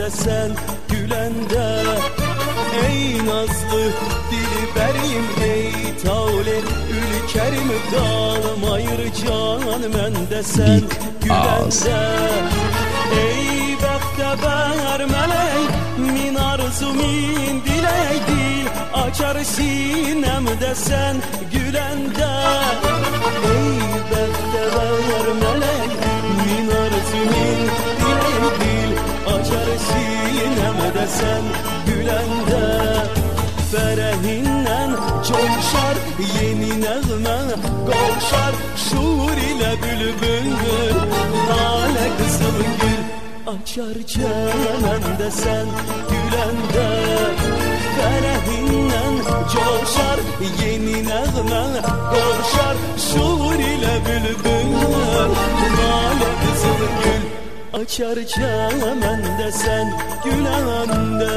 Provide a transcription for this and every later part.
sinemde sen gülende. Ey nazlı dilberim, ey tavle ülkerim, kalmayır can mende sen gülende. Ey bəxtəbər mələk, min arzu min diləkdir, açar sinemde sen gülende. Ey bəxtəbər mələk, min arzu min diləkdir, açar sinemde sen gülende. Fərəhindən coşar yeni nəğmə, qovşar şuur ilə bülbül, lalə qızıl gül açar çəməndə sən güləndə. Fərəhindən coşar yeni nəğmə, qovşar şuur ilə bülbül, lalə qızıl gül açar çəməndə sən güləndə.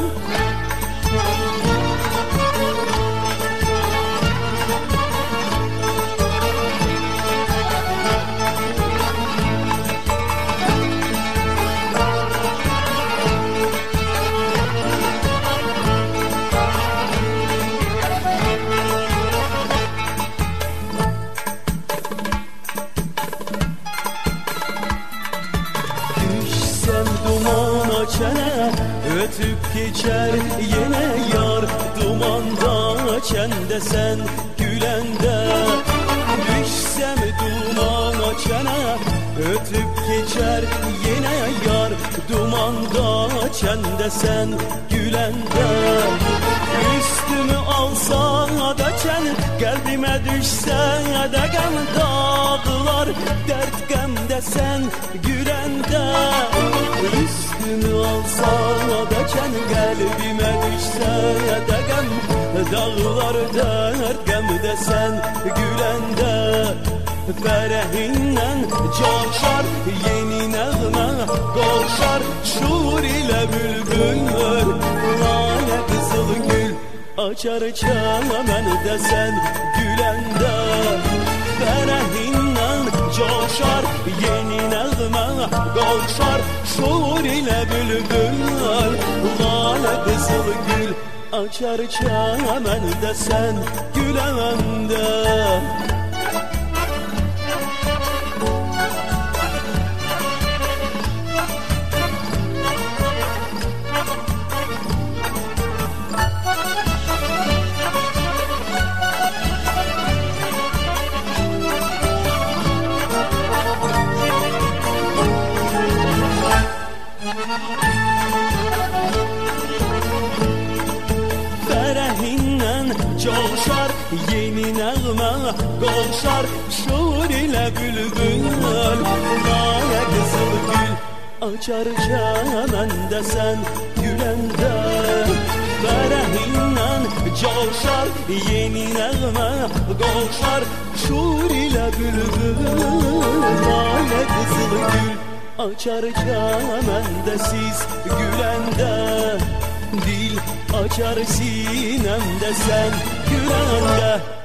Duman açana ötüp geçer yine yar, dumanda çende sen gülende. Düşsem duman açana ötüp geçer yine yar, dumanda çende sen gülende. Üstümü alsa da çen, kalbime düşse de gam, dağlar dert gamde sen gülende. Üstümü alsa da çen, kalbime düşse de gam, dağlar dert gamde sen gülende. Fərəhindən coşar yeni nəğmə, qovşar şuur ilə bülbül, lalə qızıl gül açar çəməndə sən güləndə. Fərəhindən coşar yeni nəğmə, qovşar şuur ilə bülbül, lalə qızıl gül açar çəməndə sən güləndə. Fərəhindən coşar yeni nəğmə, qovşar şuur ilə bülbül, lalə qızıl gül açar çəməndə sən güləndə. Fərəhindən coşar yeni nəğmə, qovşar şuur ilə bülbül, lalə qızıl gül açar çəməndə siz güləndə. Dil açar sinemde sen güləndə.